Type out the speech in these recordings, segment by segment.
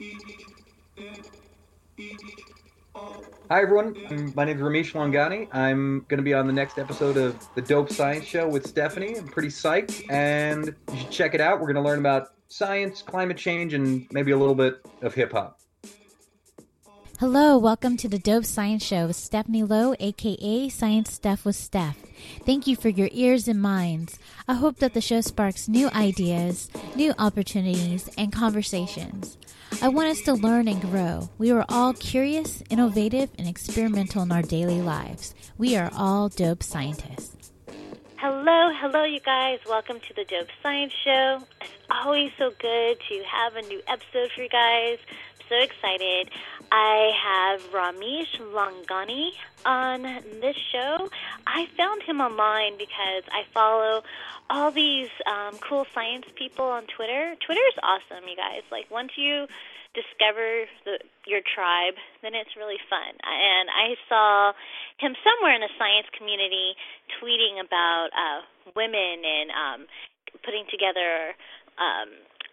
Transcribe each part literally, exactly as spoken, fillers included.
Hi, everyone. I'm, my name is Ramesh Longani. I'm going to be on the next episode of the Dope Science Show with Stephanie. I'm pretty psyched, and you should check it out. We're going to learn about science, climate change, and maybe a little bit of hip hop. Hello, welcome to the Dope Science Show with Stephanie Lowe, aka Science Stuff with Steph. Thank you for your ears and minds. I hope that the show sparks new ideas, new opportunities, and conversations. I want us to learn and grow. We are all curious, innovative, and experimental in our daily lives. We are all dope scientists. Hello, hello, you guys. Welcome to the Dope Science Show. It's always so good to have a new episode for you guys. I'm so excited. I have Ramesh Longani on this show. I found him online because I follow all these um, cool science people on Twitter. Twitter is awesome, you guys. Like, once you discover the, your tribe, then it's really fun. And I saw him somewhere in the science community tweeting about uh, women and um, putting together um,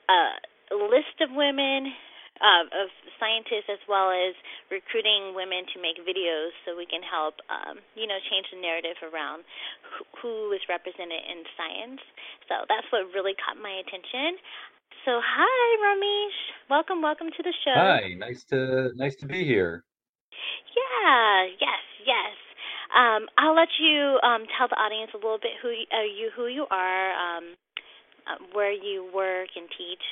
a list of women, uh, of scientists, as well as recruiting women to make videos so we can help, um, you know, change the narrative around who, who is represented in science. So that's what really caught my attention. So hi, Ramesh. Welcome, welcome to the show. Hi, nice to nice to be here. Yeah, yes, yes. Um, I'll let you um, tell the audience a little bit who you, uh, you who you are, um, uh, where you work and teach.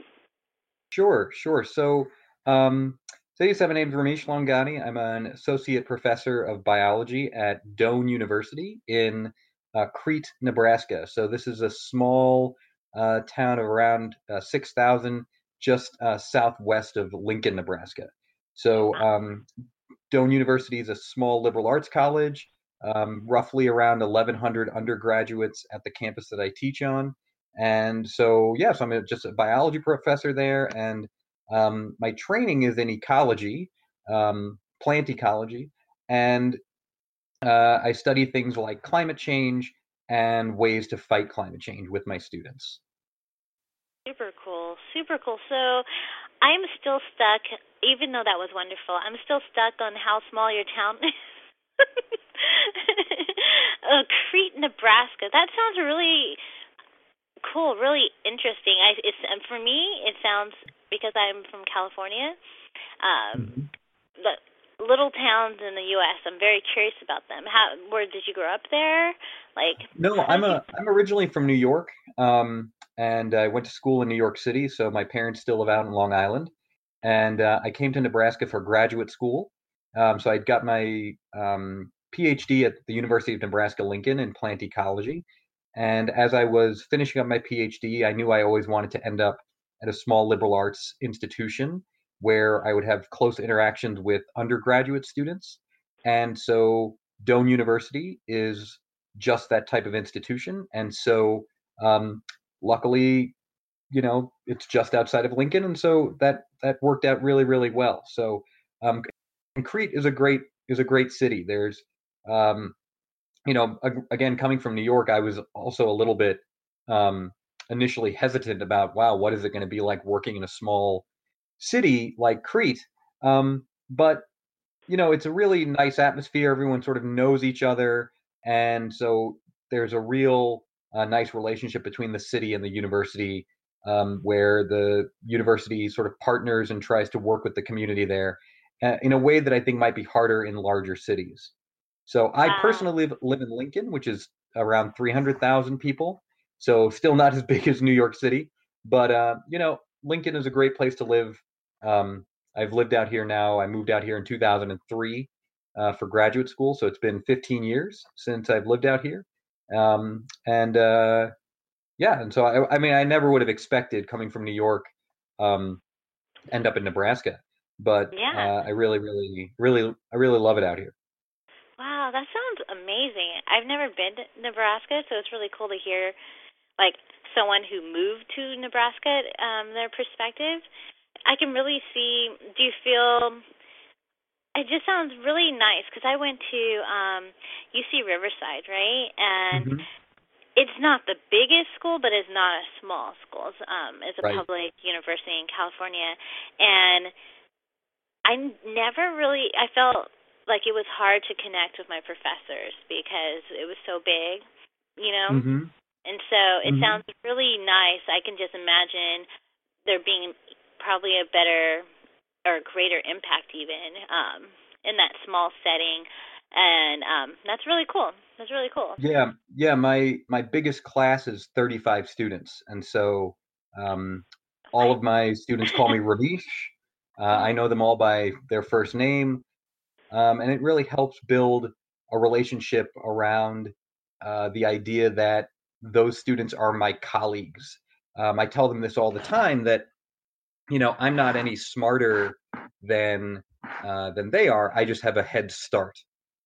Sure, sure. So, um, so you said my name is Ramesh Longani. I'm an associate professor of biology at Doane University in uh, Crete, Nebraska. So this is a small uh, town of around uh, six thousand, just uh, southwest of Lincoln, Nebraska. So um, Doane University is a small liberal arts college, um, roughly around eleven hundred undergraduates at the campus that I teach on. And so, yes, I'm a, just a biology professor there, and um, my training is in ecology, um, plant ecology, and uh, I study things like climate change and ways to fight climate change with my students. Super cool, super cool. So I'm still stuck, even though that was wonderful, I'm still stuck on how small your town is. uh, Crete, Nebraska. That sounds really cool, really interesting. I, it's and for me, it sounds, because I'm from California, um, Mhm. the little towns in the U S. I'm very curious about them. How, where did you grow up there? Like, No, how I'm did you? a I'm originally from New York, um, and I went to school in New York City. So my parents still live out in Long Island, and uh, I came to Nebraska for graduate school. Um, so I got my um, PhD at the University of Nebraska Lincoln in plant ecology. And as I was finishing up my PhD, I knew I always wanted to end up at a small liberal arts institution where I would have close interactions with undergraduate students. And so Doane University is just that type of institution. And so, um, luckily, you know, it's just outside of Lincoln, and so that that worked out really, really well. So, um, and Crete is a great is a great city. There's, um, you know, again, coming from New York, I was also a little bit um, initially hesitant about, wow, what is it going to be like working in a small city like Crete? Um, but you know, it's a really nice atmosphere. Everyone sort of knows each other, and so there's a real uh, nice relationship between the city and the university, um, where the university sort of partners and tries to work with the community there uh, in a way that I think might be harder in larger cities. So I Wow. personally live live in Lincoln, which is around three hundred thousand people, so still not as big as New York City, but uh, you know, Lincoln is a great place to live. Um, I've lived out here now. I moved out here in two thousand three uh, for graduate school, so it's been fifteen years since I've lived out here. Um, and uh, yeah, and so I, I mean, I never would have expected coming from New York, um, end up in Nebraska, but Yeah. uh, I really, really, really, I really love it out here. Wow, that sounds amazing. I've never been to Nebraska, so it's really cool to hear, like, someone who moved to Nebraska, um, their perspective. I can really see. Do you feel? It just sounds really nice because I went to um, U C Riverside, right? And Hmm. it's not the biggest school, but it's not a small school. It's, um, it's a Right. public university in California, and I never really. I felt like it was hard to connect with my professors because it was so big, you know. Mm-hmm. And so it Mm-hmm. sounds really nice. I can just imagine there being probably a better or greater impact even um, in that small setting, and um, that's really cool. That's really cool. Yeah, yeah. My my biggest class is thirty-five students, and so um, all What? of my students call me Ravish. Uh, I Oh, know them all by their first name, um, and it really helps build a relationship around uh, the idea that those students are my colleagues. Um, I tell them this all the time that you know I'm not any smarter than uh, than they are. I just have a head start.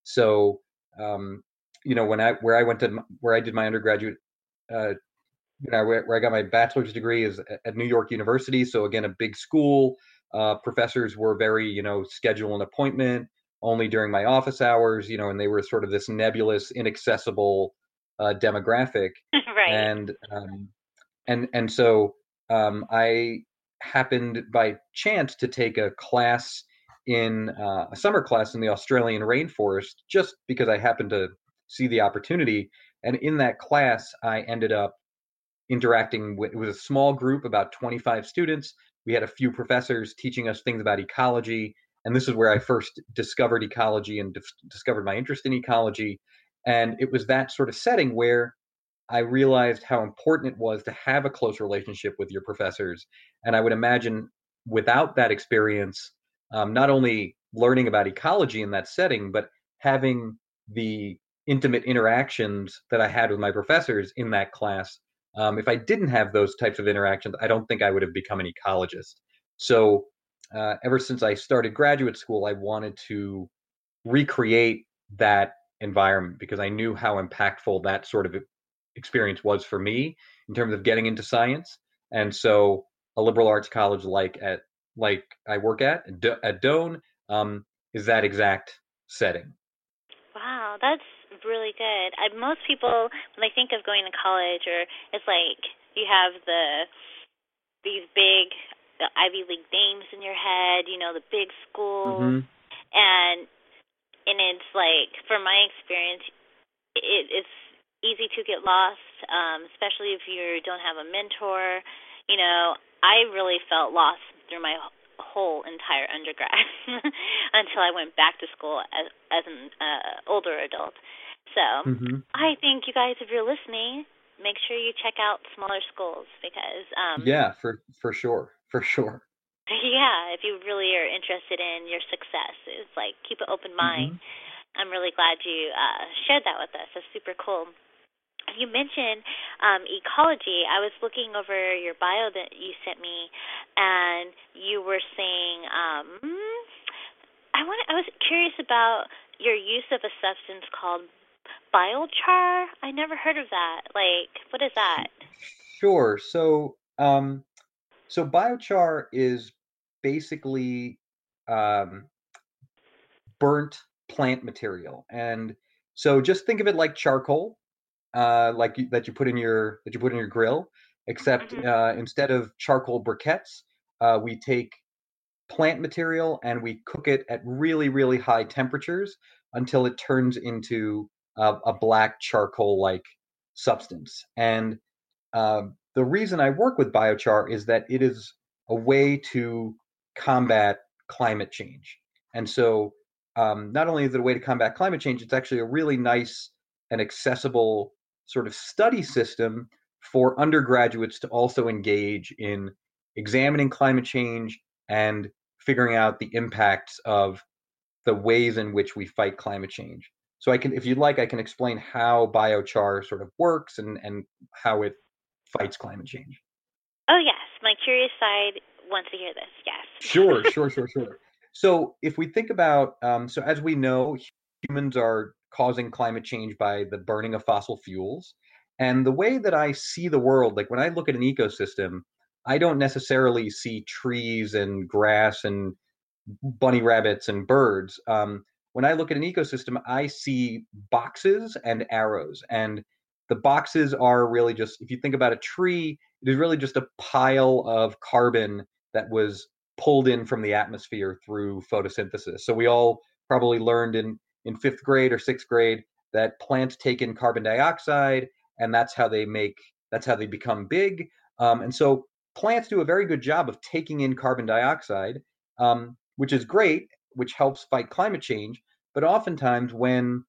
So um, you know when I where I went to m- where I did my undergraduate uh, you know where, where I got my bachelor's degree is at at New York University. So again, a big school. Uh, professors were very you know schedule an appointment only during my office hours. You know, and they were sort of this nebulous, inaccessible uh, demographic. right. And um, and and so um, I happened by chance to take a class in uh, a summer class in the Australian rainforest just because I happened to see the opportunity. And in that class, I ended up interacting with it was a small group, about twenty-five students. We had a few professors teaching us things about ecology, and this is where I first discovered ecology and dis- discovered my interest in ecology. And it was that sort of setting where I realized how important it was to have a close relationship with your professors. And I would imagine without that experience, um, not only learning about ecology in that setting, but having the intimate interactions that I had with my professors in that class. Um, if I didn't have those types of interactions, I don't think I would have become an ecologist. So, uh, ever since I started graduate school, I wanted to recreate that environment because I knew how impactful that sort of experience was for me in terms of getting into science. And so a liberal arts college like at like I work at at Doane um, is that exact setting. Wow, that's really good. I, most people, when they think of going to college, or it's like you have the these big the Ivy League names in your head, you know, the big schools, Hmm. and and it's like, from my experience, it, it's easy to get lost, um, especially if you don't have a mentor. You know, I really felt lost through my whole entire undergrad until I went back to school as as an uh, older adult. So Hmm. I think you guys, if you're listening, make sure you check out smaller schools because, um, Yeah, for for sure, for sure. yeah, if you really are interested in your success, it's like keep an open mind. Hmm. I'm really glad you uh, shared that with us. That's super cool. You mentioned um, ecology. I was looking over your bio that you sent me, and you were saying, um, I want. I was curious about your use of a substance called biochar. I never heard of that. Like, what is that? Sure. So um, so biochar is basically um, burnt plant material, and so just think of it like charcoal uh, like you, that you put in your that you put in your grill, except Mhm. uh, instead of charcoal briquettes, uh, we take plant material and we cook it at really really high temperatures until it turns into a, a black charcoal like substance. And um, the reason I work with biochar is that it is a way to combat climate change. And so, um, not only is it a way to combat climate change, it's actually a really nice and accessible sort of study system for undergraduates to also engage in examining climate change and figuring out the impacts of the ways in which we fight climate change. So I can, if you'd like, I can explain how biochar sort of works and and how it fights climate change. Oh yes, my curious side wants to hear this. Sure, Yes. sure, sure, sure. So if we think about, um, so as we know, humans are causing climate change by the burning of fossil fuels. And the way that I see the world, like when I look at an ecosystem, I don't necessarily see trees and grass and bunny rabbits and birds. Um, when I look at an ecosystem, I see boxes and arrows. And the boxes are really just, if you think about a tree, it is really just a pile of carbon that was pulled in from the atmosphere through photosynthesis. So we all probably learned in, in fifth grade or sixth grade that plants take in carbon dioxide, and that's how they make, that's how they become big. Um, and so plants do a very good job of taking in carbon dioxide, um, which is great, which helps fight climate change. But oftentimes when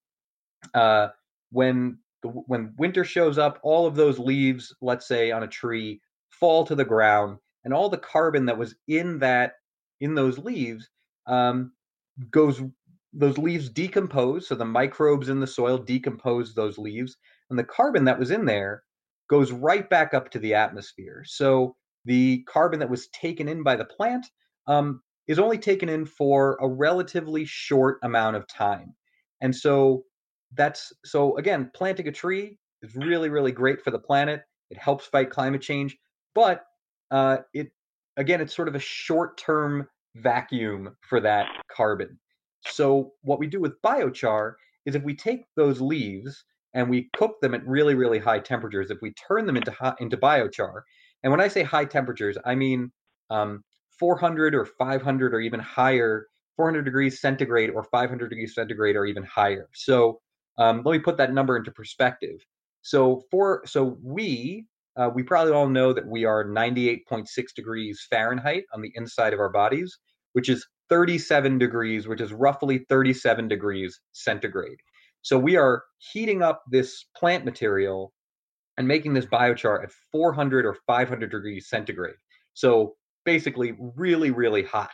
uh, when the, when winter shows up, all of those leaves, let's say on a tree, fall to the ground, and all the carbon that was in that in those leaves um, goes. Those leaves decompose, so the microbes in the soil decompose those leaves, and the carbon that was in there goes right back up to the atmosphere. So the carbon that was taken in by the plant um, is only taken in for a relatively short amount of time. And so that's so again, planting a tree is really, really great for the planet. It helps fight climate change, but uh, it again, it's sort of a short-term vacuum for that carbon. So what we do with biochar is if we take those leaves and we cook them at really, really high temperatures, if we turn them into hot, into biochar, and when I say high temperatures, I mean um, four hundred or five hundred or even higher, four hundred degrees centigrade or five hundred degrees centigrade or even higher. So um, let me put that number into perspective. So for so we uh, we probably all know that we are ninety-eight point six degrees Fahrenheit on the inside of our bodies, which is thirty-seven degrees, which is roughly thirty-seven degrees centigrade. So we are heating up this plant material and making this biochar at four hundred or five hundred degrees centigrade. So basically really, really hot.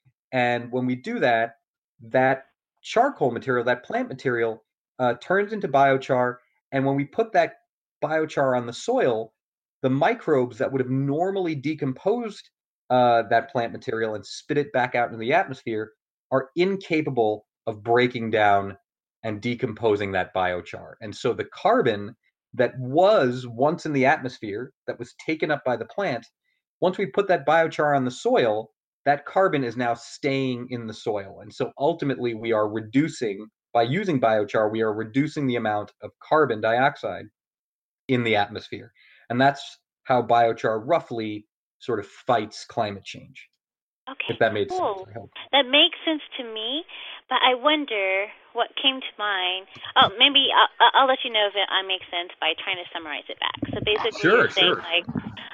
And when we do that, that charcoal material, that plant material, uh, turns into biochar. And when we put that biochar on the soil, the microbes that would have normally decomposed uh, that plant material and spit it back out into the atmosphere are incapable of breaking down and decomposing that biochar. And so the carbon that was once in the atmosphere, that was taken up by the plant, once we put that biochar on the soil, that carbon is now staying in the soil. And so ultimately we are reducing, by using biochar, we are reducing the amount of carbon dioxide in the atmosphere. And that's how biochar roughly sort of fights climate change. Okay, if that made cool. sense. I hope. That makes sense to me, but I wonder what came to mind. Oh, maybe I'll, I'll let you know if it uh, makes sense by trying to summarize it back. So basically, Sure, you're saying sure. like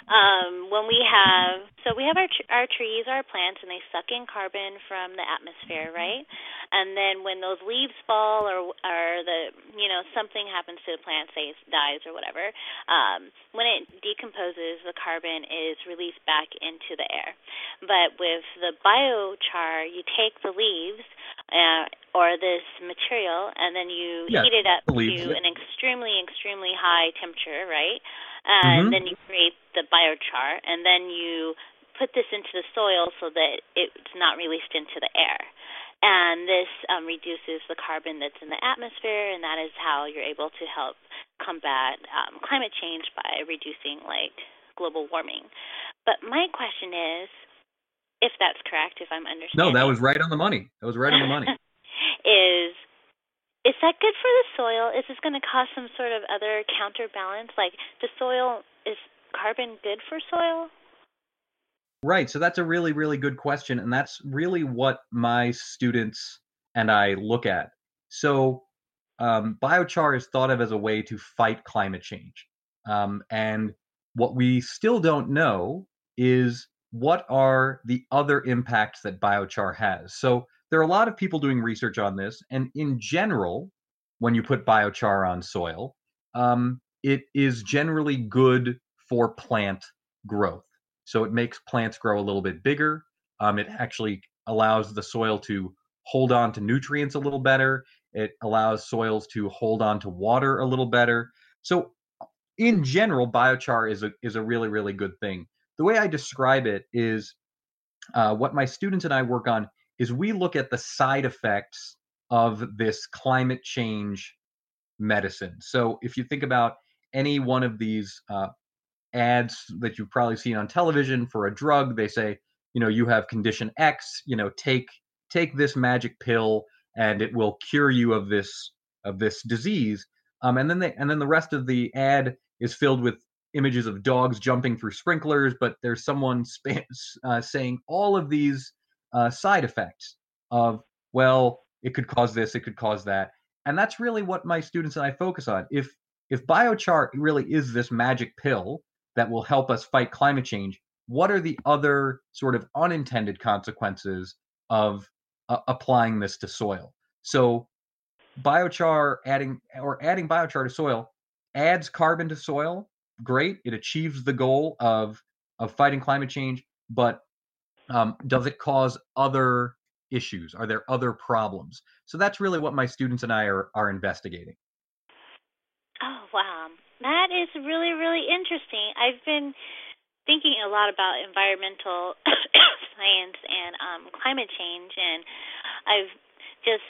um, when we have, so we have our tr- our trees, our plants, and they suck in carbon from the atmosphere, right? And then when those leaves fall, or or the you know something happens to the plant, say it dies or whatever, um, when it decomposes, the carbon is released back into the air. But with the biochar, you take the leaves uh, or this material, and then you Yeah, heat it up the to leaves, yeah. an extremely, extremely high temperature, right? And Mhm. then you create the biochar, and then you put this into the soil so that it's not released into the air. And this um, reduces the carbon that's in the atmosphere, and that is how you're able to help combat um, climate change by reducing, like, global warming. But my question is, if that's correct, if I'm understanding. No, that was right on the money. That was right on the money. is is that good for the soil? Is this going to cause some sort of other counterbalance? Like, the soil, is carbon good for soil? Right. So that's a really, really good question. And that's really what my students and I look at. So um, biochar is thought of as a way to fight climate change. Um, and what we still don't know is what are the other impacts that biochar has. So there are a lot of people doing research on this. And in general, when you put biochar on soil, um, it is generally good for plant growth. So it makes plants grow a little bit bigger. Um, it actually allows the soil to hold on to nutrients a little better. It allows soils to hold on to water a little better. So in general, biochar is a is a really, really good thing. The way I describe it is uh, what my students and I work on is we look at the side effects of this climate change medicine. So if you think about any one of these uh, ads that you've probably seen on television for a drug, they say, you know, you have condition X, you know, take take this magic pill and it will cure you of this of this disease. Um, and then they and then the rest of the ad is filled with images of dogs jumping through sprinklers, but there's someone sp- uh, saying all of these uh, side effects of, well, it could cause this, it could cause that. And that's really what my students and I focus on. If if biochar really is this magic pill that will help us fight climate change, what are the other sort of unintended consequences of uh, applying this to soil? So biochar adding or adding biochar to soil adds carbon to soil. Great, it achieves the goal of of fighting climate change, but um, does it cause other issues? Are there other problems? So that's really what my students and I are are investigating. Oh, wow. That is really, really interesting. I've been thinking a lot about environmental science and um, climate change, and I've just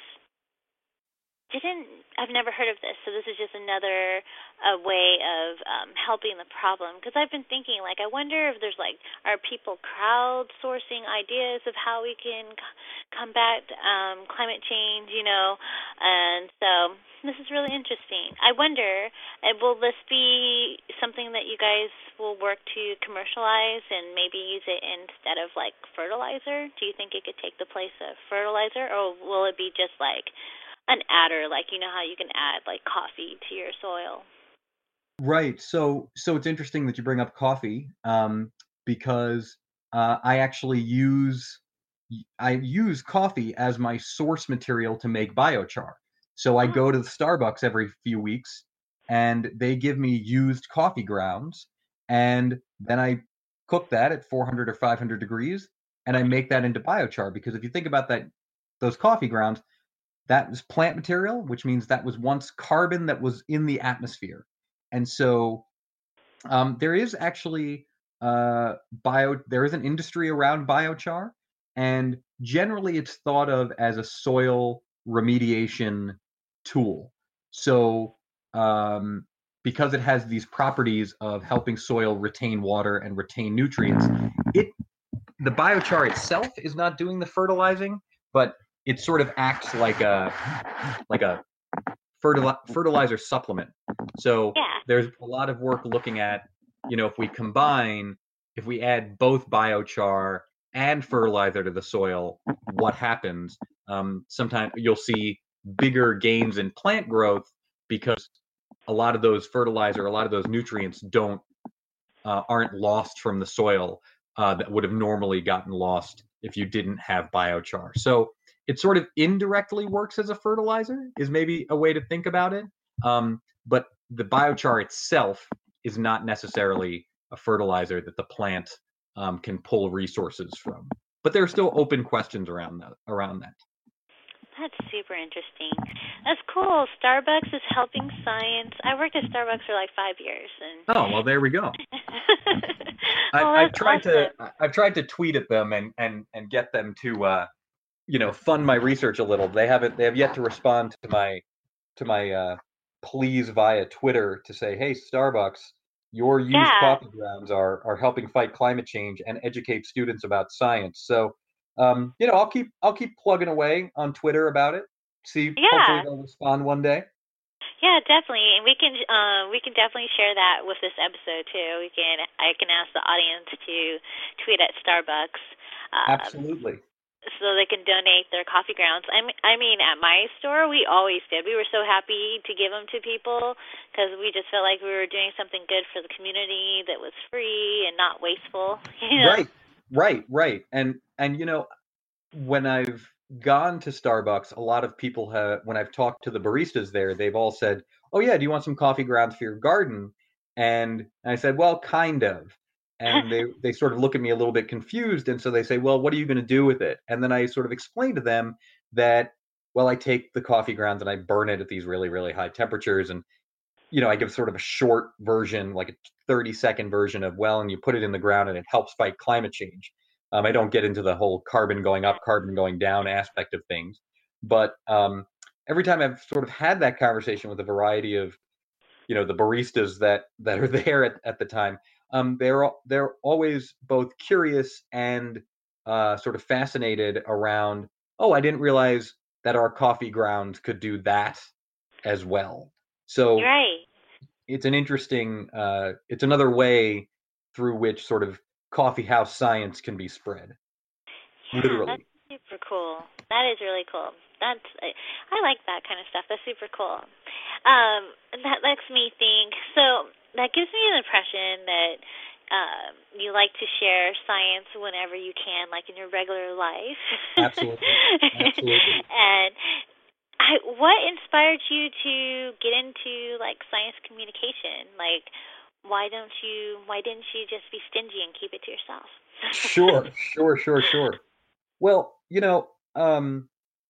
didn't I've never heard of this, so this is just another uh, way of um, helping the problem. Because I've been thinking, like, I wonder if there's like, are people crowdsourcing ideas of how we can c- combat um, climate change? You know, and so this is really interesting. I wonder, uh, will this be something that you guys will work to commercialize and maybe use it instead of like fertilizer? Do you think it could take the place of fertilizer, or will it be just like an adder, like you know how you can add like coffee to your soil? Right. So so it's interesting that you bring up coffee, um, because uh, I actually use I use coffee as my source material to make biochar. So I Oh, go to the Starbucks every few weeks, and they give me used coffee grounds, and then I cook that at four hundred or five hundred degrees, and I make that into biochar. Because if you think about that, those coffee grounds, that was plant material, which means that was once carbon that was in the atmosphere. And so um, there is actually uh, bio. There is an industry around biochar, and generally it's thought of as a soil remediation tool. So um, because it has these properties of helping soil retain water and retain nutrients, it the biochar itself is not doing the fertilizing, but it sort of acts like a like a fertili- fertilizer supplement. So yeah. there's a lot of work looking at, you know, if we combine, if we add both biochar and fertilizer to the soil, what happens? Um, sometimes you'll see bigger gains in plant growth because a lot of those fertilizer, a lot of those nutrients don't uh, aren't lost from the soil uh, that would have normally gotten lost if you didn't have biochar. So it sort of indirectly works as a fertilizer, is maybe a way to think about it. Um, but the biochar itself is not necessarily a fertilizer that the plant um, can pull resources from. But there are still open questions around that. Around that. That's super interesting. That's cool. Starbucks is helping science. I worked at Starbucks for like five years, and Oh well, there we go. I've, oh, I've that's tried to awesome. I've tried to tweet at them and and and get them to uh, you know, fund my research a little. They haven't they have yet to respond to my to my uh, pleas via Twitter to say, hey, Starbucks, your used Yeah, coffee grounds are are helping fight climate change and educate students about science. So um, you know, I'll keep I'll keep plugging away on Twitter about it. See, hopefully yeah, they'll respond one day. yeah, definitely. And we can, um, we can definitely share that with this episode too. We can, I can ask the audience to tweet at Starbucks. Um, Absolutely. so they can donate their coffee grounds. I mean, I mean, at my store, we always did. We were so happy to give them to people because we just felt like we were doing something good for the community that was free and not wasteful. You know? Right. Right, right. And and you know, when I've gone to Starbucks, a lot of people have, when I've talked to the baristas there, they've all said, "Oh yeah, do you want some coffee grounds for your garden?" And I said, "Well, kind of." And they they sort of look at me a little bit confused, and so they say, "Well, what are you going to do with it?" And then I sort of explain to them that, well, I take the coffee grounds and I burn it at these really, really high temperatures, and you know, I give sort of a short version, like a thirty second version of, well, and you put it in the ground and it helps fight climate change. Um, I don't get into the whole carbon going up, carbon going down aspect of things. But um, every time I've sort of had that conversation with a variety of, you know, the baristas that that are there at, at the time, um, they're they're always both curious and uh, sort of fascinated around, oh, I didn't realize that our coffee grounds could do that as well. So Right. it's an interesting, uh, it's another way through which sort of coffee house science can be spread, Yeah, that's literally. super cool. That is really cool. That's I, I like that kind of stuff. That's super cool. Um, and that makes me think. So that gives me an impression that um, you like to share science whenever you can, like in your regular life. Absolutely. Absolutely. And I, what inspired you to get into like science communication? Like, why don't you? Why didn't you just be stingy and keep it to yourself? Sure, sure, sure, sure. Well, you know, um,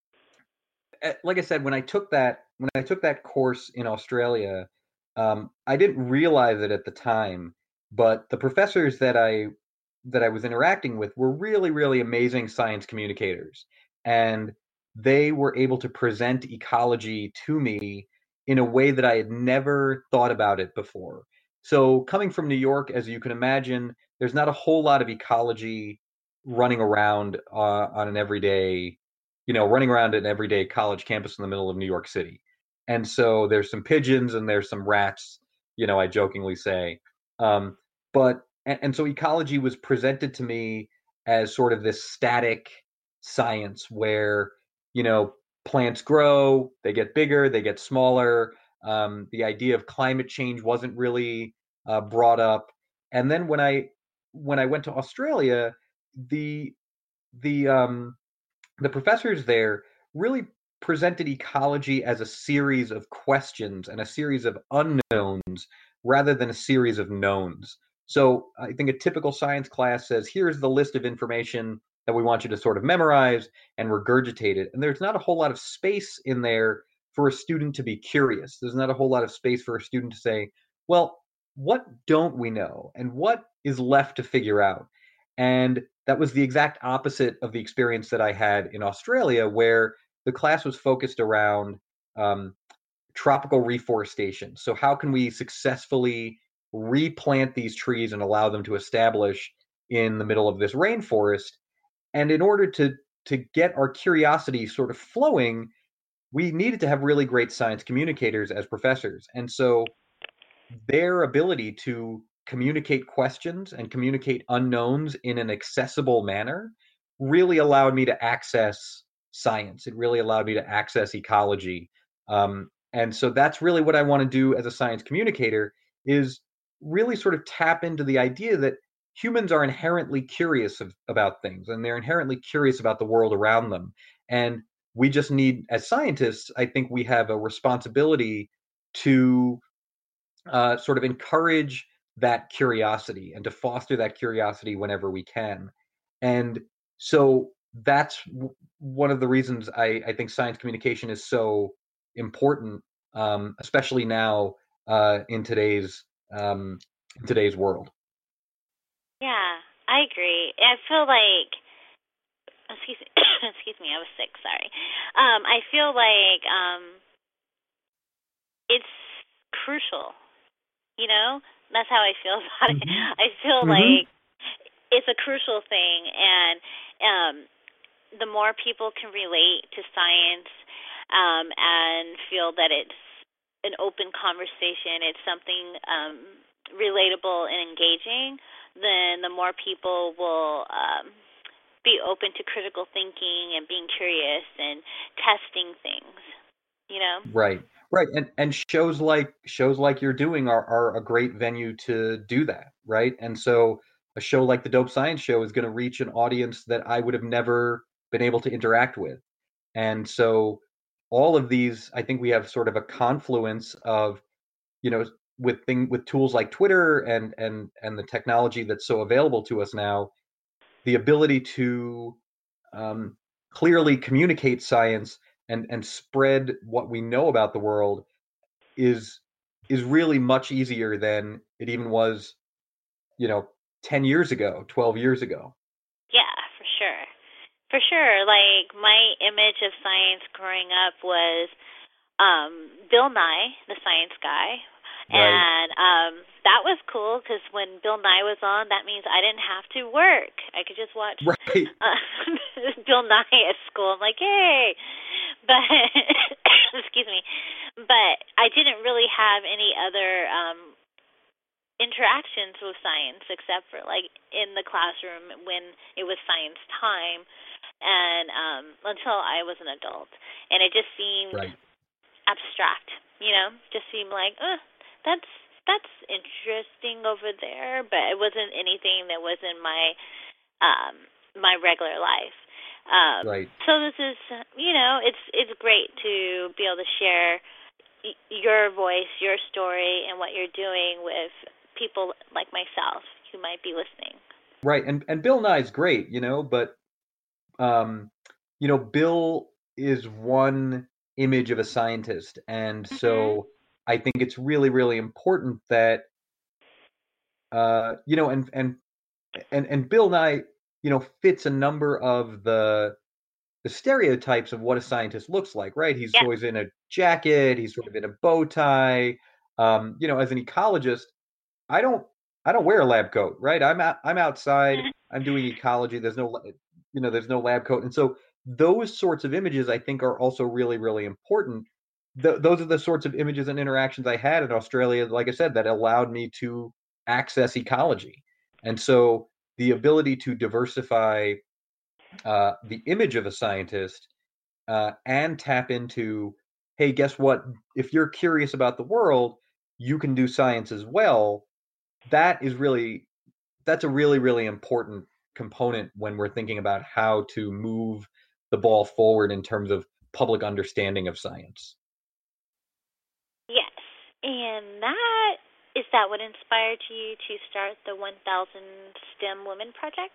eh, like I said, when I took that when I took that course in Australia, um, I didn't realize it at the time, but the professors that I that I was interacting with were really, really amazing science communicators, and they were able to present ecology to me in a way that I had never thought about it before. So, coming from New York, as you can imagine, there's not a whole lot of ecology running around uh, on an everyday you know, running around an everyday college campus in the middle of New York City. And so there's some pigeons and there's some rats, you know, I jokingly say. Um, but, and, and so ecology was presented to me as sort of this static science where, you know, plants grow, they get bigger, they get smaller. Um, the idea of climate change wasn't really uh, brought up. And then when I when I went to Australia, the the um, the professors there really presented ecology as a series of questions and a series of unknowns rather than a series of knowns. So I think a typical science class says, here's the list of information that we want you to sort of memorize and regurgitate it. And there's not a whole lot of space in there for a student to be curious. There's not a whole lot of space for a student to say, well, what don't we know? And what is left to figure out? And that was the exact opposite of the experience that I had in Australia, where the class was focused around um, tropical reforestation. So, how can we successfully replant these trees and allow them to establish in the middle of this rainforest? And in order to to get our curiosity sort of flowing, we needed to have really great science communicators as professors. And so their ability to communicate questions and communicate unknowns in an accessible manner really allowed me to access science. It really allowed me to access ecology. Um, and so that's really what I want to do as a science communicator is really sort of tap into the idea that humans are inherently curious of, about things and they're inherently curious about the world around them. And we just need, as scientists, I think we have a responsibility to uh, sort of encourage that curiosity and to foster that curiosity whenever we can. And so that's w- one of the reasons I, I think science communication is so important, um, especially now uh, in today's um, in today's world. Yeah, I agree. I feel like excuse me, excuse me, I was sick. Sorry. Um, I feel like um, it's crucial. You know, that's how I feel about it. Hmm. I feel Hmm. like it's a crucial thing, and um, the more people can relate to science um, and feel that it's an open conversation, it's something um, relatable and engaging, then the more people will um, be open to critical thinking and being curious and testing things. You know? Right, right, and and shows like shows like you're doing are are a great venue to do that, right? And so a show like the Dope Science Show is going to reach an audience that I would have never been able to interact with. And so all of these, I think we have sort of a confluence of, you know, with thing with tools like Twitter and and and the technology that's so available to us now, the ability to um, clearly communicate science and and spread what we know about the world is is really much easier than it even was, you know, ten years ago, twelve years ago. Yeah, for sure. For sure. Like my image of science growing up was um Bill Nye, the science guy. Right. And um that was cool because when Bill Nye was on, that means I didn't have to work. I could just watch Right. uh, Bill Nye at school. I'm like, "Hey." But excuse me. but I didn't really have any other um, interactions with science except for like in the classroom when it was science time, and um, until I was an adult, and it just seemed Right. abstract. You know, just seemed like, uh, that's that's interesting over there, but it wasn't anything that was in my um, my regular life. Um, Right. so this is, you know, it's it's great to be able to share y- your voice, your story, and what you're doing with people like myself who might be listening. Right. And and Bill Nye's great, you know, but um, you know, Bill is one image of a scientist, and Mhm. so I think it's really, really important that uh, you know, and and and and Bill Nye, you know, fits a number of the the stereotypes of what a scientist looks like, right? He's Yeah. always in a jacket, he's sort of in a bow tie. Um, you know, as an ecologist, I don't I don't wear a lab coat, right? I'm out, I'm outside, I'm doing ecology. There's no la- you know, there's no lab coat. And so those sorts of images I think are also really, really important. Th- those are the sorts of images and interactions I had in Australia, like I said, that allowed me to access ecology. And so the ability to diversify uh, the image of a scientist uh, and tap into, hey, guess what? If you're curious about the world, you can do science as well. That is really that's a really, really important component when we're thinking about how to move the ball forward in terms of public understanding of science. Yes. And that is that what inspired you to start the one thousand STEM Women Project?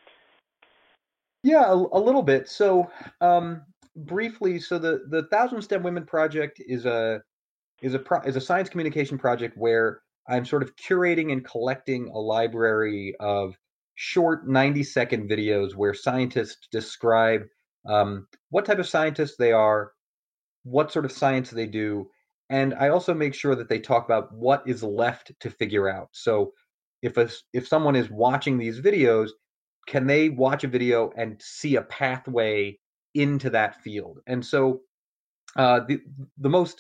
Yeah, a, a little bit. So, um, briefly, so the the Thousand STEM Women Project is a is a pro- is a science communication project where I'm sort of curating and collecting a library of short ninety second videos where scientists describe um, what type of scientists they are, what sort of science they do, and I also make sure that they talk about what is left to figure out. So if a if someone is watching these videos, can they watch a video and see a pathway into that field? And so uh, the the most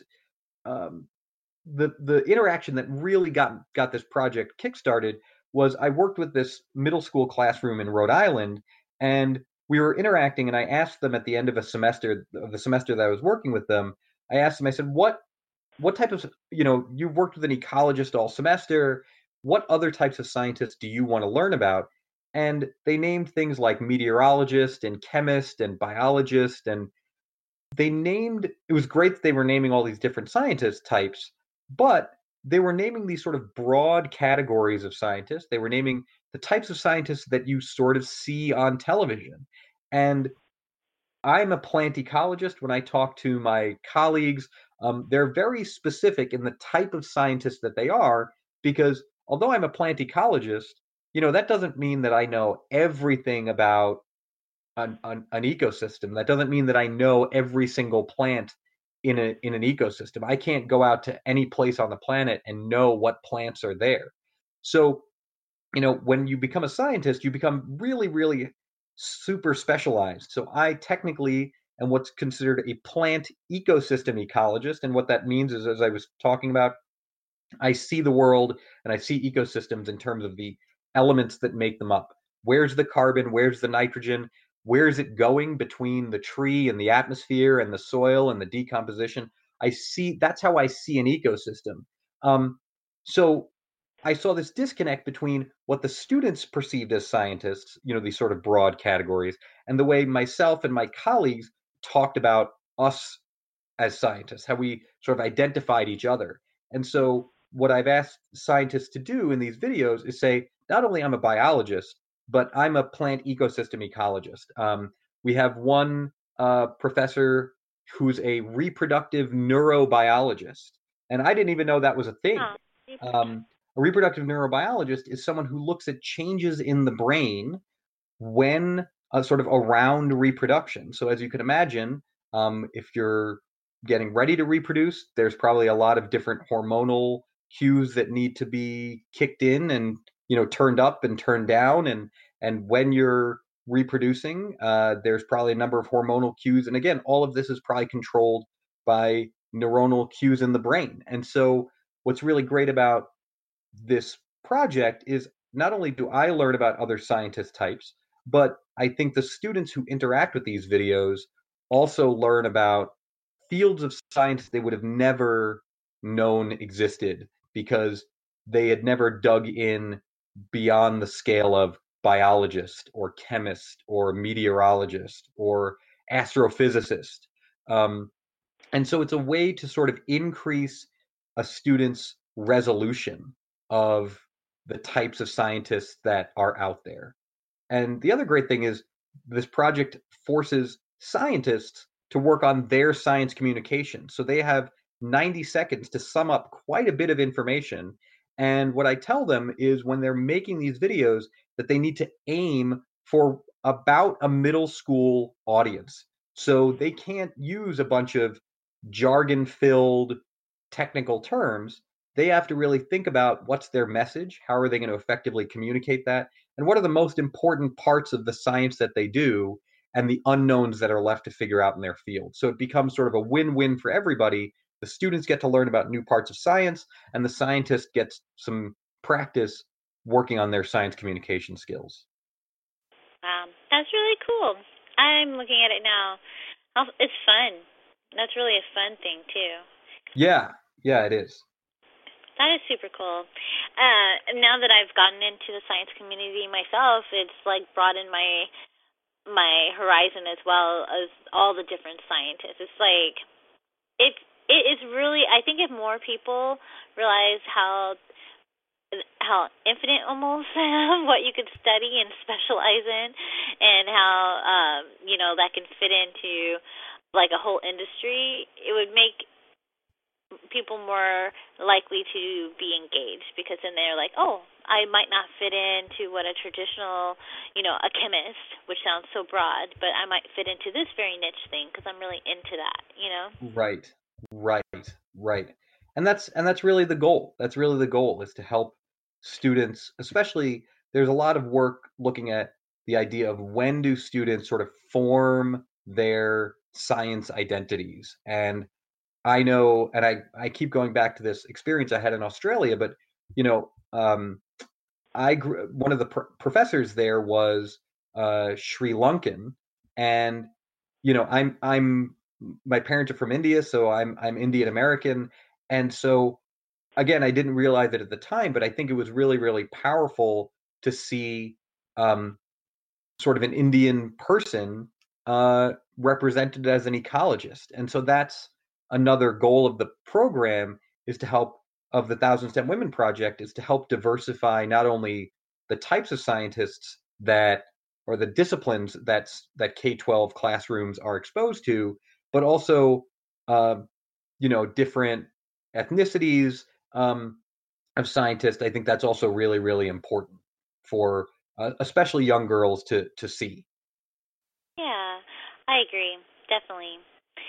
um, the the interaction that really got got this project kickstarted was I worked with this middle school classroom in Rhode Island, and we were interacting. And I asked them at the end of a semester of the semester that I was working with them, I asked them, I said, what what type of you know you've worked with an ecologist all semester. What other types of scientists do you want to learn about? And they named things like meteorologist and chemist and biologist, and they named it was great that they were naming all these different scientist types, but they were naming these sort of broad categories of scientists. They were naming the types of scientists that you sort of see on television. And I'm a plant ecologist. When I talk to my colleagues, um, they're very specific in the type of scientist that they are, because although I'm a plant ecologist, you know, that doesn't mean that I know everything about an, an, an ecosystem. That doesn't mean that I know every single plant in a in an ecosystem. I can't go out to any place on the planet and know what plants are there. So, you know, when you become a scientist, you become really, really super specialized. So I technically am what's considered a plant ecosystem ecologist. And what that means is, as I was talking about, I see the world and I see ecosystems in terms of the elements that make them up. Where's the carbon? Where's the nitrogen? Where is it going between the tree and the atmosphere and the soil and the decomposition? I see that's how I see an ecosystem. Um, so I saw this disconnect between what the students perceived as scientists, you know, these sort of broad categories, and the way myself and my colleagues talked about us as scientists, how we sort of identified each other. And so what I've asked scientists to do in these videos is say, not only I'm a biologist, but I'm a plant ecosystem ecologist. Um, we have one uh, professor who's a reproductive neurobiologist, and I didn't even know that was a thing. Oh, Um, a reproductive neurobiologist is someone who looks at changes in the brain when uh, sort of around reproduction. So as you can imagine, um, if you're getting ready to reproduce, there's probably a lot of different hormonal cues that need to be kicked in and you know turned up and turned down, and and when you're reproducing, uh, there's probably a number of hormonal cues, and again, all of this is probably controlled by neuronal cues in the brain. And so what's really great about this project is not only do I learn about other scientist types, but I think the students who interact with these videos also learn about fields of science they would have never known existed because they had never dug in beyond the scale of biologist or chemist or meteorologist or astrophysicist. Um, and so it's a way to sort of increase a student's resolution of the types of scientists that are out there. And the other great thing is this project forces scientists to work on their science communication. So they have ninety seconds to sum up quite a bit of information. And what I tell them is when they're making these videos that they need to aim for about a middle school audience. So they can't use a bunch of jargon-filled technical terms. They have to really think about what's their message, how are they going to effectively communicate that, and what are the most important parts of the science that they do and the unknowns that are left to figure out in their field. So it becomes sort of a win-win for everybody. The students get to learn about new parts of science, and the scientist gets some practice working on their science communication skills. Wow, that's really cool. I'm looking at it now. It's fun. That's really a fun thing, too. Yeah, yeah, it is. That is super cool. Uh, now that I've gotten into the science community myself, it's like broadened my my horizon as well as all the different scientists. It's like it it is really. I think if more people realize how how infinite almost what you could study and specialize in, and how um, you know that can fit into like a whole industry, it would make people more likely to be engaged because then they're like, oh, I might not fit into what a traditional, you know, a chemist, which sounds so broad, but I might fit into this very niche thing because I'm really into that, you know? Right, right, right. And that's and that's really the goal. That's really the goal is to help students, especially there's a lot of work looking at the idea of when do students sort of form their science identities. And I know, and I, I keep going back to this experience I had in Australia, but, you know, um, I grew, one of the pr- professors there was uh, Sri Lankan, and, you know, I'm, I'm, my parents are from India, so I'm, I'm Indian American. And so, again, I didn't realize it at the time, but I think it was really, really powerful to see um, sort of an Indian person uh, represented as an ecologist. And so that's another goal of the program is to help of the Thousand STEM Women Project is to help diversify not only the types of scientists that or the disciplines that's that K twelve classrooms are exposed to, but also uh, you know different ethnicities um, of scientists. I think that's also really really important for uh, especially young girls to to see. Yeah, I agree. Definitely.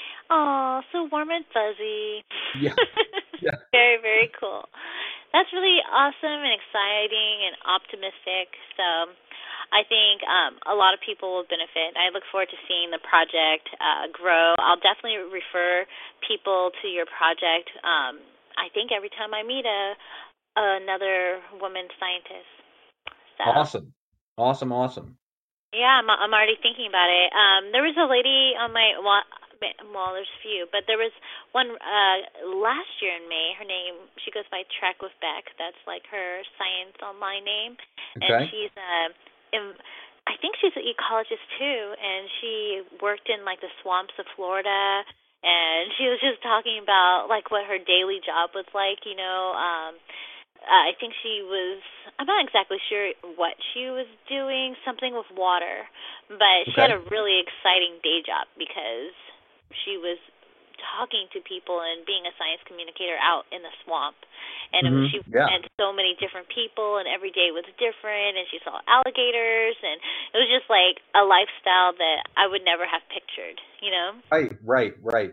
Oh, so warm and fuzzy. Yeah, yeah, Very, very cool. That's really awesome and exciting and optimistic. So I think um, a lot of people will benefit. I look forward to seeing the project uh, grow. I'll definitely refer people to your project. Um, I think every time I meet a another woman scientist. So. awesome, awesome, awesome. Yeah, I'm I'm already thinking about it. Um, there was a lady on my well, well, there's a few, but there was one uh last year in May. Her name, she goes by Track with Beck. That's like her science online name, and Okay, she's uh, in, I think she's an ecologist too, and she worked in like the swamps of Florida, and she was just talking about like what her daily job was like, you know. Um, uh, I think she was, I'm not exactly sure what she was doing, something with water, but she had okay, a really exciting day job because she was talking to people and being a science communicator out in the swamp. And it was, hmm she yeah. met so many different people, and every day was different, and she saw alligators, and it was just like a lifestyle that I would never have pictured, you know? Right, right, right.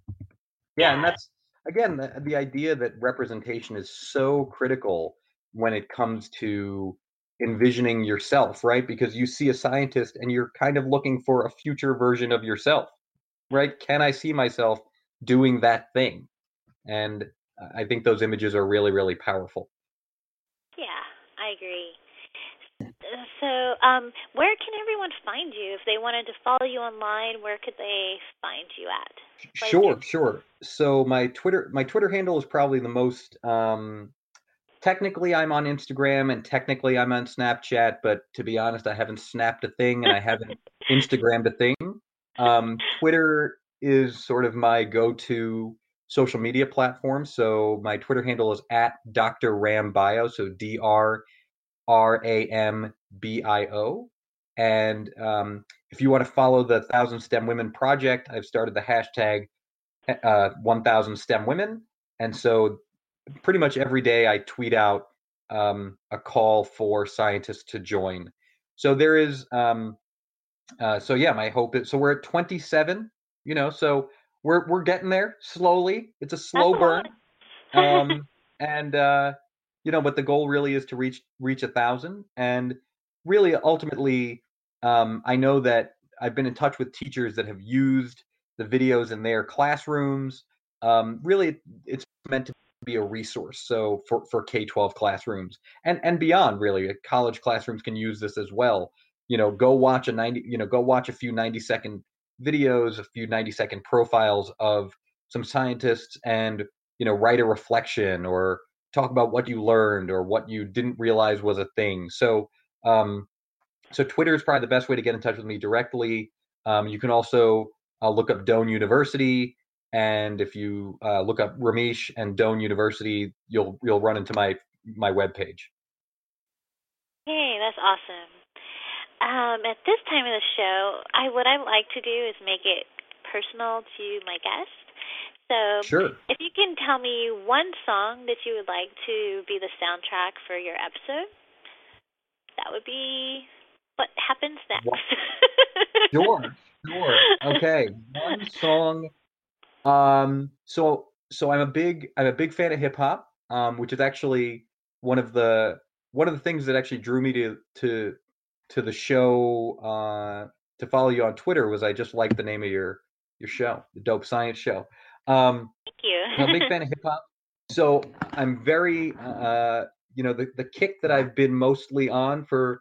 Yeah, and Yeah. that's again the, the idea that representation is so critical when it comes to envisioning yourself, right? Because you see a scientist and you're kind of looking for a future version of yourself, right? Can I see myself doing that thing. And I think those images are really, really powerful. Yeah, I agree. So, um, where can everyone find you? If they wanted to follow you online, where could they find you at? Sure, sure. So my Twitter, my Twitter handle is probably the most, um, technically I'm on Instagram and technically I'm on Snapchat, but to be honest, I haven't snapped a thing and I haven't Instagrammed a thing. Um, Twitter is sort of my go-to social media platform. So my Twitter handle is at Doctor Ram Bio, so D R R A M B I O. And um, if you want to follow the Thousand STEM Women Project, I've started the hashtag uh, one thousand STEM Women. And so pretty much every day I tweet out um, a call for scientists to join. So there is, um, uh, so yeah, my hope is, so we're at twenty-seven, you know, so we're, we're getting there slowly. It's a slow burn. Um, and, uh, you know, but the goal really is to reach, reach a thousand. And really, ultimately, um, I know that I've been in touch with teachers that have used the videos in their classrooms. Um, really, it's meant to be a resource. So for, for K twelve classrooms and, and beyond, really, college classrooms can use this as well. You know, go watch a ninety, you know, go watch a few ninety second videos, a few ninety second profiles of some scientists and, you know, write a reflection or talk about what you learned or what you didn't realize was a thing. So, um, so Twitter is probably the best way to get in touch with me directly. Um, you can also uh, look up Doane University, and if you uh, look up Ramesh and Doane University, you'll you'll run into my my webpage. Hey, that's awesome. Um, at this time of the show, I what I like to do is make it personal to my guest. So, sure. If you can tell me one song that you would like to be the soundtrack for your episode, that would be what happens next. Sure, sure. Okay, one song. Um, so so I'm a big I'm a big fan of hip hop, um, which is actually one of the one of the things that actually drew me to to to the show uh, to follow you on Twitter was I just liked the name of your your show, the Dope Science Show. Um, Thank you. I'm a big fan of hip hop, so I'm very uh, you know the the kick that I've been mostly on for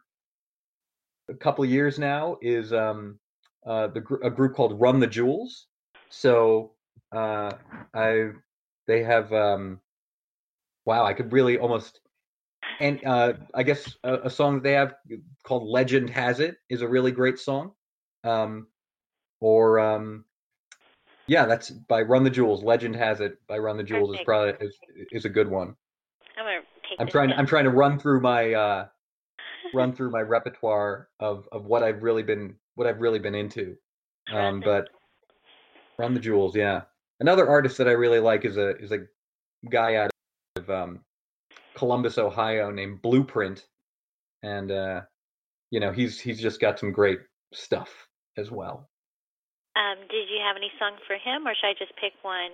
a couple of years now is um, uh, the gr- a group called Run the Jewels. So uh, I they have um, wow, I could really almost and uh, I guess a, a song that they have called "Legend Has It" is a really great song. Um, or um, yeah, that's by Run the Jewels. "Legend Has It" by Run the Jewels is Perfect. probably is, is a good one. I'm gonna take. I'm this trying. down. I'm trying to run through my uh, run through my repertoire of of what I've really been what I've really been into. Um, but Run the Jewels, yeah. Another artist that I really like is a is a guy out of um, Columbus, Ohio, named Blueprint, and uh, you know he's he's just got some great stuff as well. Um, did you have any song for him, or should I just pick one?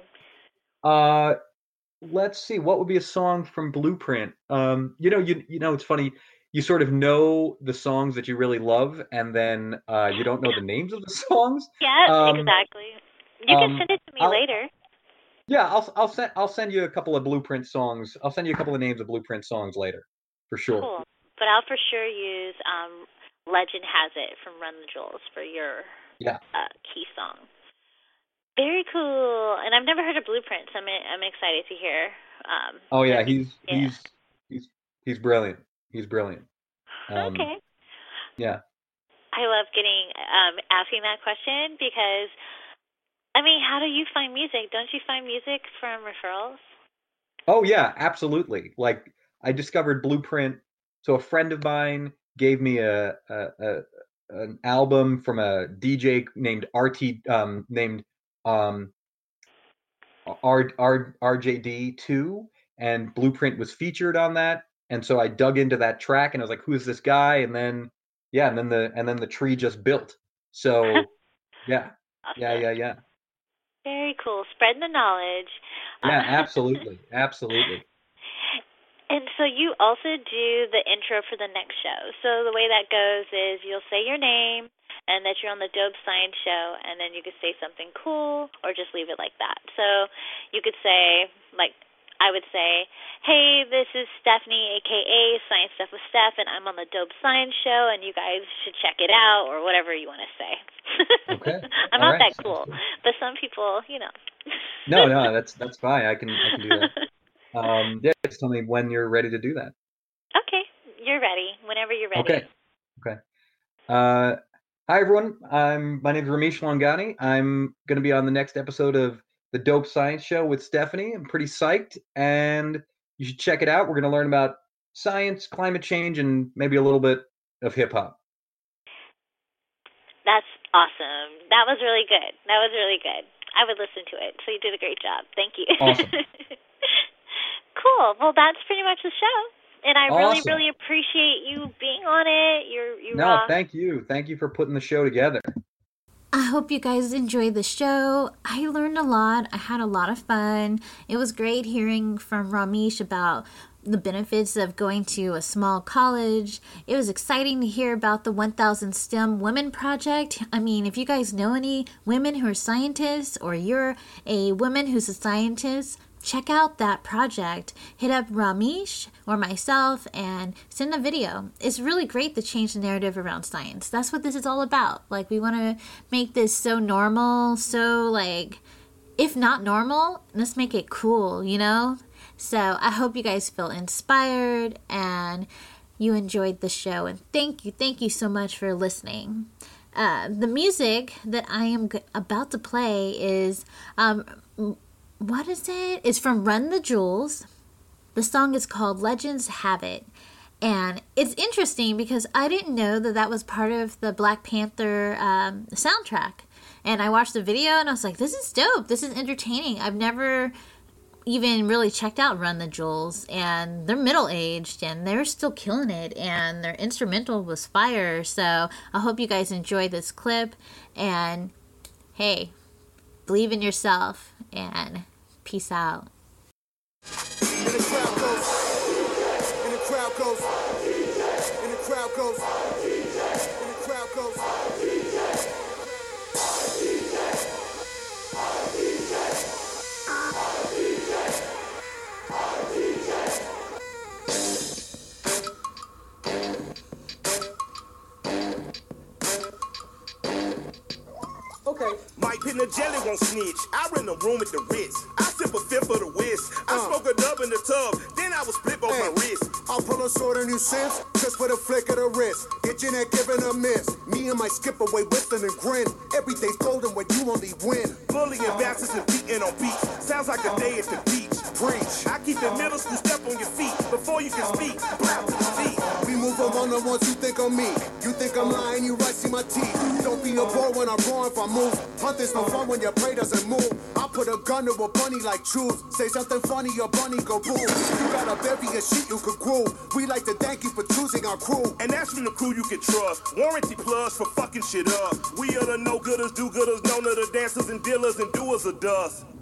Uh, let's see, what would be a song from Blueprint? Um, you know, you you know, it's funny. You sort of know the songs that you really love, and then uh, you don't know the names of the songs. Yeah, Um, exactly. You um, can send it to me I'll, later. Yeah, I'll I'll send I'll send you a couple of Blueprint songs. I'll send you a couple of names of Blueprint songs later, for sure. Cool. But I'll for sure use um, "Legend Has It" from Run the Jewels for your Yeah. uh, key song. Very cool. And I've never heard of Blueprint, so I'm I'm excited to hear. Um, Oh yeah, he's yeah. he's he's he's brilliant. He's brilliant. Um, okay. Yeah. I love getting um, asking that question because, I mean, how do you find music? Don't you find music from referrals? Oh yeah, absolutely. Like I discovered Blueprint. So a friend of mine gave me a, a, a an album from a D J named R T um named um R R RJD two, and Blueprint was featured on that. And so I dug into that track and I was like, who's this guy? And then yeah, and then the and then the tree just built. So yeah. Awesome. Yeah, yeah, yeah. Very cool. Spreading the knowledge. Yeah, Uh, absolutely. Absolutely. And so you also do the intro for the next show. So the way that goes is you'll say your name, and that you're on the Dope Science Show, and then you could say something cool or just leave it like that. So you could say, like, I would say, hey, this is Stephanie, a k a. Science Stuff with Steph, and I'm on the Dope Science Show, and you guys should check it out, or whatever you want to say. Okay. I'm All not right. that cool, but some people, you know. No, no, that's that's fine. I can I can do that. Um, yeah, just tell me when you're ready to do that. Okay, you're ready. Whenever you're ready. Okay. Okay. Uh, hi everyone. I'm my name is Ramesh Longani. I'm going to be on the next episode of the Dope Science Show with Stephanie. I'm pretty psyched, and you should check it out. We're going to learn about science, climate change, and maybe a little bit of hip hop. That's awesome. That was really good. That was really good. I would listen to it. So you did a great job. Thank you. Awesome. Cool. Well, that's pretty much the show. And I really, Awesome. really appreciate you being on it. You're, you No, rock. thank you. Thank you for putting the show together. I hope you guys enjoyed the show. I learned a lot. I had a lot of fun. It was great hearing from Ramesh about the benefits of going to a small college. It was exciting to hear about the one thousand STEM Women Project. I mean, if you guys know any women who are scientists, or you're a woman who's a scientist, check out that project. Hit up Ramesh or myself and send a video. It's really great to change the narrative around science. That's what this is all about. Like, we want to make this so normal, so like, if not normal, let's make it cool, you know? So I hope you guys feel inspired and you enjoyed the show. And thank you, thank you so much for listening. Uh, the music that I am g- about to play is... Um, What is it? It's from Run the Jewels. The song is called Legends Have It. And it's interesting because I didn't know that that was part of the Black Panther um, soundtrack. And I watched the video and I was like, this is dope. This is entertaining. I've never even really checked out Run the Jewels. And they're middle-aged and they're still killing it. And their instrumental was fire. So I hope you guys enjoy this clip. And hey, believe in yourself and peace out. And the crowd goes, and the crowd goes, and the crowd goes, and the crowd goes. Okay. Mike Pin the jelly won't snitch. I rent a room at the Ritz. I sip a fifth of the whiz. I Uh. smoke a dub in the tub. Then I will split both Hey, my wrists. I'll pull a sword on you Sims, just for the flick of the wrist. Get your neck given a miss. Me and my skip away whistling and grin. Every day's golden when you only win. Bullying bastards and beating on beats. Sounds like a day at the beach. Preach. I keep the middle school step on your feet. Before you can speak, blow to the feet. We move among the ones you think of me. You think I'm lying, you right, see my teeth. Don't be no boy when I'm wrong if I move. Hunt is no fun when your prey doesn't move. I put a gun to a bunny like truth. Say something funny, your bunny go boom. You got a bevy of shit you could groove. We like to thank you for choosing our crew. And that's from the crew you can trust. Warranty plus for fucking shit up. We are the no-gooders, do-gooders, known to the dancers and dealers and doers of dust.